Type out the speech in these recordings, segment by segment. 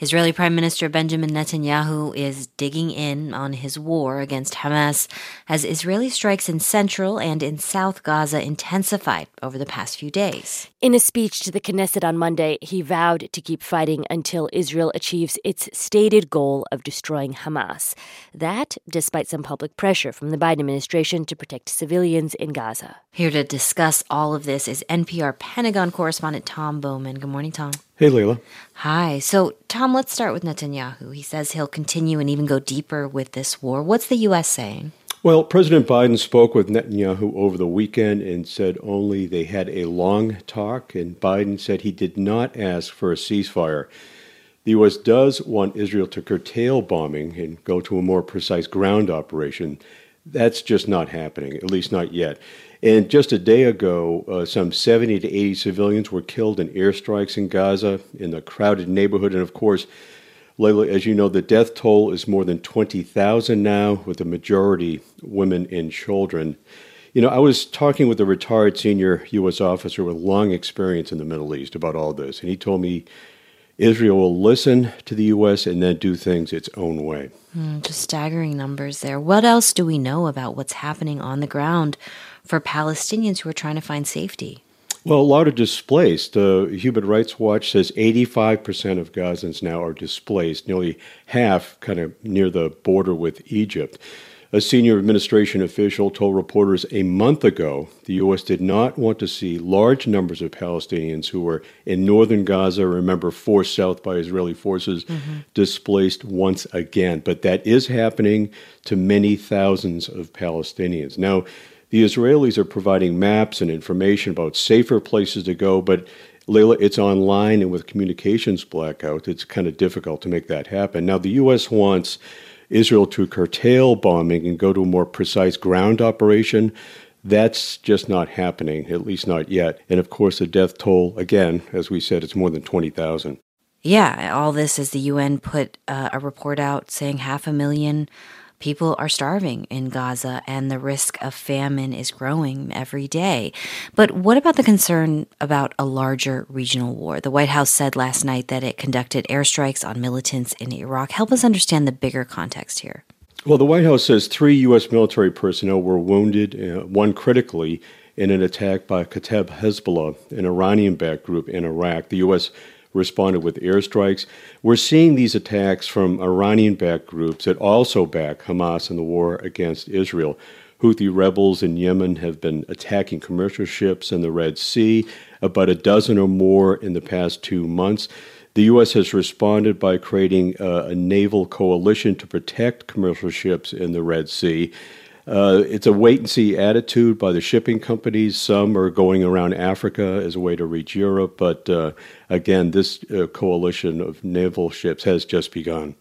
Israeli Prime Minister Benjamin Netanyahu is digging in on his war against Hamas as Israeli strikes in central and in South Gaza intensified over the past few days. In a speech to the Knesset on Monday, he vowed to keep fighting until Israel achieves its stated goal of destroying Hamas. That, despite some public pressure from the Biden administration to protect civilians in Gaza. Here to discuss all of this is NPR Pentagon correspondent Tom Bowman. Good morning, Tom. Hey, Leila. Hi. So, Tom, let's start with Netanyahu. He says he'll continue and even go deeper with this war. What's the U.S. saying? Well, President Biden spoke with Netanyahu over the weekend and said only they had a long talk, and Biden said he did not ask for a ceasefire. The U.S. does want Israel to curtail bombing and go to a more precise ground operation. That's just not happening, at least not yet. And just a day ago, some 70 to 80 civilians were killed in airstrikes in Gaza, in the crowded neighborhood. And of course, Leila, as you know, the death toll is more than 20,000 now, with the majority women and children. You know, I was talking with a retired senior U.S. officer with long experience in the Middle East about all this, and he told me Israel will listen to the U.S. and then do things its own way. Just staggering numbers there. What else do we know about what's happening on the ground for Palestinians who are trying to find safety? Well, a lot are displaced. Human Rights Watch says 85% of Gazans now are displaced, nearly half kind of near the border with Egypt. A senior administration official told reporters a month ago the U.S. did not want to see large numbers of Palestinians who were in northern Gaza, remember, forced south by Israeli forces, displaced once again. But that is happening to many thousands of Palestinians. Now, the Israelis are providing maps and information about safer places to go, but Leila, it's online, and with communications blackout, it's kind of difficult to make that happen. Now, the U.S. wants Israel to curtail bombing and go to a more precise ground operation. That's just not happening, at least not yet. And of course, the death toll, again, as we said, it's more than 20,000. Yeah, all this as the UN put a report out saying 500,000 people are starving in Gaza and the risk of famine is growing every day. But what about the concern about a larger regional war? The White House said last night that it conducted airstrikes on militants in Iraq. Help us understand the bigger context here. Well, the White House says 3 U.S. military personnel were wounded, one critically, in an attack by Kata'ib Hezbollah, an Iranian-backed group in Iraq. The U.S. responded with airstrikes. We're seeing these attacks from Iranian-backed groups that also back Hamas in the war against Israel. Houthi rebels in Yemen have been attacking commercial ships in the Red Sea, about a dozen or more in the past 2 months. The U.S. has responded by creating a naval coalition to protect commercial ships in the Red Sea. It's a wait-and-see attitude by the shipping companies. Some are going around Africa as a way to reach Europe. But again, this coalition of naval ships has just begun.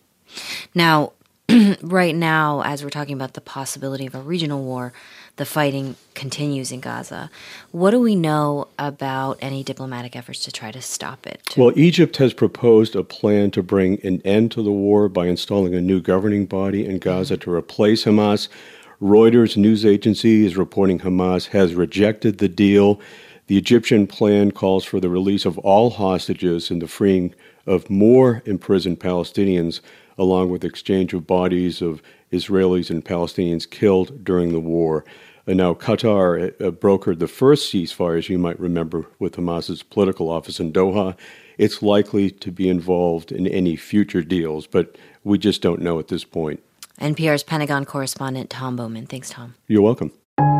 Now, right now, as we're talking about the possibility of a regional war, the fighting continues in Gaza. What do we know about any diplomatic efforts to try to stop it? Well, Egypt has proposed a plan to bring an end to the war by installing a new governing body in Gaza to replace Hamas. Reuters news agency is reporting Hamas has rejected the deal. The Egyptian plan calls for the release of all hostages and the freeing of more imprisoned Palestinians, along with exchange of bodies of Israelis and Palestinians killed during the war. And now Qatar brokered the first ceasefire, as you might remember, with Hamas's political office in Doha. It's likely to be involved in any future deals, but we just don't know at this point. NPR's Pentagon correspondent Tom Bowman. Thanks, Tom. You're welcome.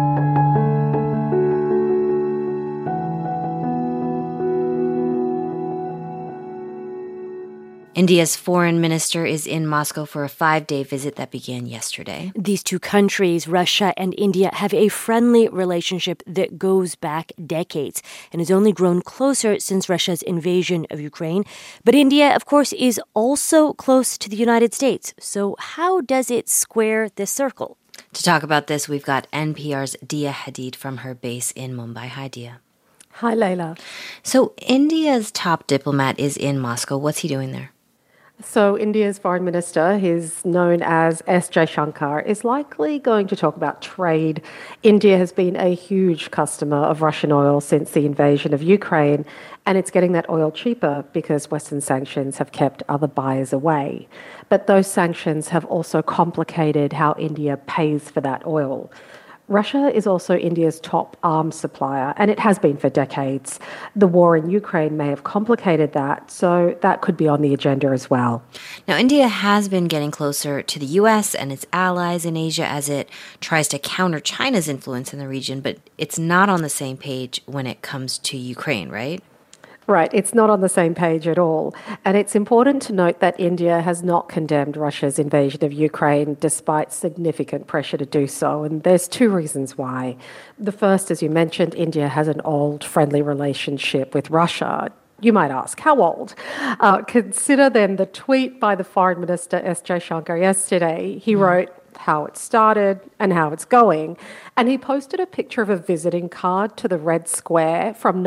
India's foreign minister is in Moscow for a 5-day visit that began yesterday. These two countries, Russia and India, have a friendly relationship that goes back decades and has only grown closer since Russia's invasion of Ukraine. But India, of course, is also close to the United States. So how does it square this circle? To talk about this, we've got NPR's Dia Hadid from her base in Mumbai. Hi, Dia. Hi, Leila. So India's top diplomat is in Moscow. What's he doing there? So India's foreign minister, who's known as S. Jaishankar, is likely going to talk about trade. India has been a huge customer of Russian oil since the invasion of Ukraine, And it's getting that oil cheaper because Western sanctions have kept other buyers away. But those sanctions have also complicated how India pays for that oil. Russia is also India's top arms supplier, and it has been for decades. The war in Ukraine may have complicated that, so that could be on the agenda as well. Now, India has been getting closer to the U.S. and its allies in Asia as it tries to counter China's influence in the region, but it's not on the same page when it comes to Ukraine, right? Right, it's not on the same page at all. And it's important to note that India has not condemned Russia's invasion of Ukraine despite significant pressure to do so. And there's two reasons why. The first, as you mentioned, India has an old friendly relationship with Russia. You might ask, how old? Consider then the tweet by the Foreign Minister S. Jaishankar yesterday. He wrote how it started and how it's going. And he posted a picture of a visiting card to the Red Square from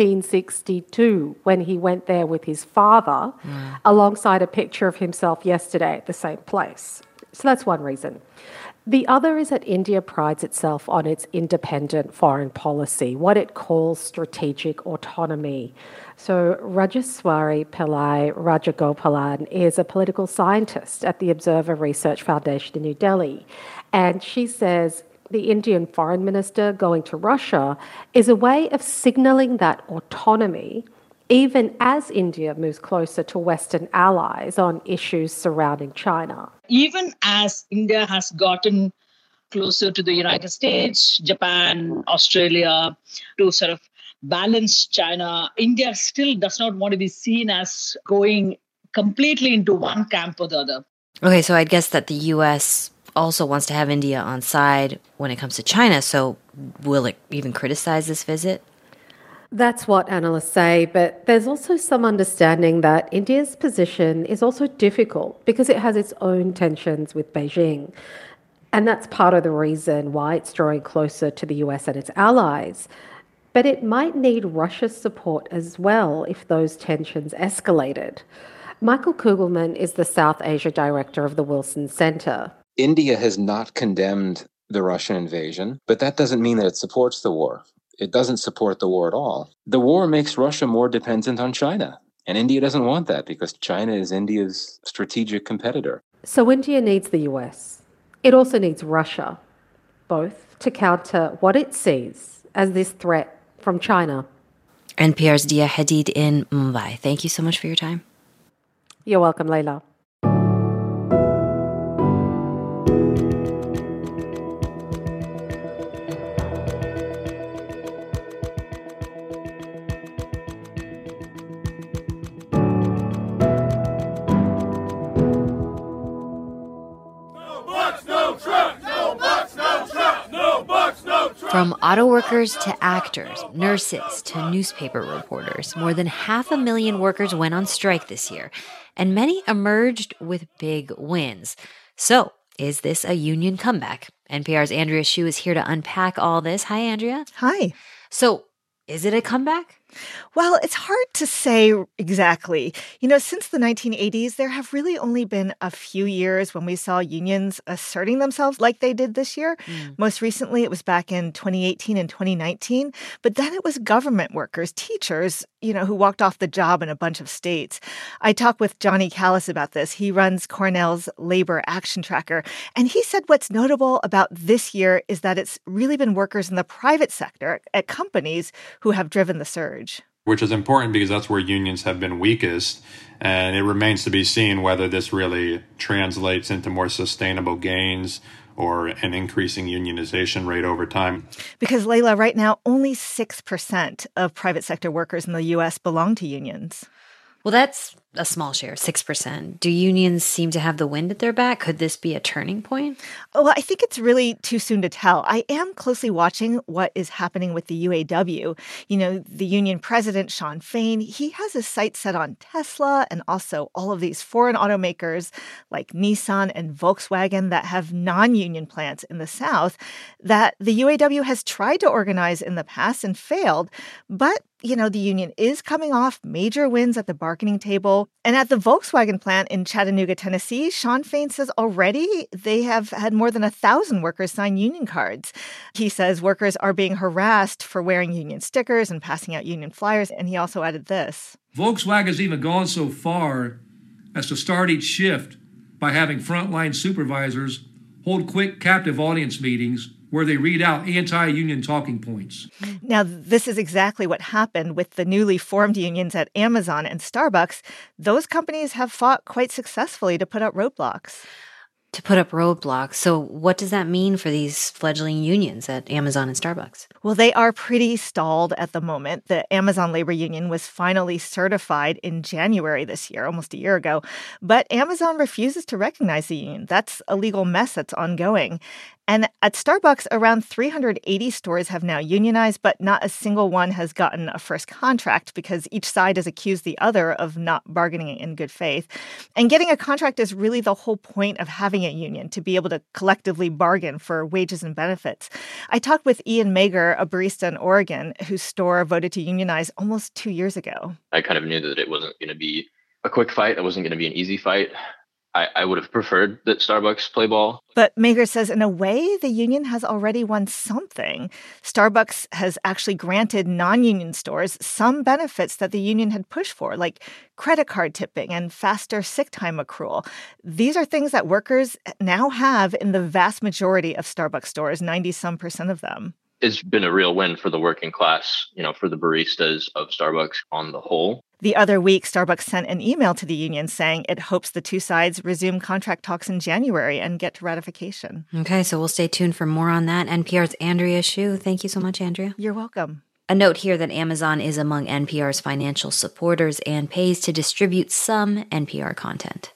1962 when he went there with his father, alongside a picture of himself yesterday at the same place. So that's one reason. The other is that India prides itself on its independent foreign policy, what it calls strategic autonomy. So Rajeshwari Pillai Rajagopalan is a political scientist at the Observer Research Foundation in New Delhi. And she says the Indian foreign minister going to Russia is a way of signaling that autonomy, even as India moves closer to Western allies on issues surrounding China. Even as India has gotten closer to the United States, Japan, Australia, to sort of balance China, India still does not want to be seen as going completely into one camp or the other. Okay, so I guess that the U.S. also wants to have India on side when it comes to China, so will it even criticize this visit? That's what analysts say, but there's also some understanding that India's position is also difficult because it has its own tensions with Beijing. And that's part of the reason why it's drawing closer to the US and its allies. But it might need Russia's support as well if those tensions escalated. Michael Kugelman is the South Asia director of the Wilson Center. India has not condemned the Russian invasion, but that doesn't mean that it supports the war. It doesn't support the war at all. The war makes Russia more dependent on China, and India doesn't want that because China is India's strategic competitor. So India needs the US. It also needs Russia, both to counter what it sees as this threat from China. NPR's Dia Hadid in Mumbai. Thank you so much for your time. You're welcome, Leila. From auto workers to actors, nurses to newspaper reporters, more than 500,000 workers went on strike this year, and many emerged with big wins. So, is this a union comeback? NPR's Andrea Hsu is here to unpack all this. Hi, Andrea. Hi. So, is it a comeback? Well, it's hard to say exactly. Since the 1980s, there have really only been a few years when we saw unions asserting themselves like they did this year. Most recently, it was back in 2018 and 2019. But then it was government workers, teachers, who walked off the job in a bunch of states. I talked with Johnny Callis about this. He runs Cornell's Labor Action Tracker. And he said what's notable about this year is that it's really been workers in the private sector at companies who have driven the surge. Which is important because that's where unions have been weakest. And it remains to be seen whether this really translates into more sustainable gains or an increasing unionization rate over time. Because, Leila, right now, only 6% of private sector workers in the U.S. belong to unions. Well, that's a small share, 6%. Do unions seem to have the wind at their back? Could this be a turning point? Well, I think it's really too soon to tell. I am closely watching what is happening with the UAW. The union president, Shawn Fain, he has his sights set on Tesla and also all of these foreign automakers like Nissan and Volkswagen that have non-union plants in the South that the UAW has tried to organize in the past and failed. But the union is coming off major wins at the bargaining table. And at the Volkswagen plant in Chattanooga, Tennessee, Shawn Fain says already they have had more than 1,000 workers sign union cards. He says workers are being harassed for wearing union stickers and passing out union flyers. And he also added this. Volkswagen has even gone so far as to start each shift by having frontline supervisors hold quick captive audience meetings where they read out anti-union talking points. Now, this is exactly what happened with the newly formed unions at Amazon and Starbucks. Those companies have fought quite successfully to put up roadblocks. So what does that mean for these fledgling unions at Amazon and Starbucks? Well, they are pretty stalled at the moment. The Amazon labor union was finally certified in January this year, almost a year ago. But Amazon refuses to recognize the union. That's a legal mess that's ongoing. And at Starbucks, around 380 stores have now unionized, but not a single one has gotten a first contract because each side has accused the other of not bargaining in good faith. And getting a contract is really the whole point of having a union, to be able to collectively bargain for wages and benefits. I talked with Ian Mager, a barista in Oregon, whose store voted to unionize almost 2 years ago. I kind of knew that it wasn't going to be a quick fight. It wasn't going to be an easy fight. I would have preferred that Starbucks play ball. But Mager says, in a way, the union has already won something. Starbucks has actually granted non-union stores some benefits that the union had pushed for, like credit card tipping and faster sick time accrual. These are things that workers now have in the vast majority of Starbucks stores, 90-some% of them. It's been a real win for the working class, for the baristas of Starbucks on the whole. The other week, Starbucks sent an email to the union saying it hopes the two sides resume contract talks in January and get to ratification. Okay, so we'll stay tuned for more on that. NPR's Andrea Hsu. Thank you so much, Andrea. You're welcome. A note here that Amazon is among NPR's financial supporters and pays to distribute some NPR content.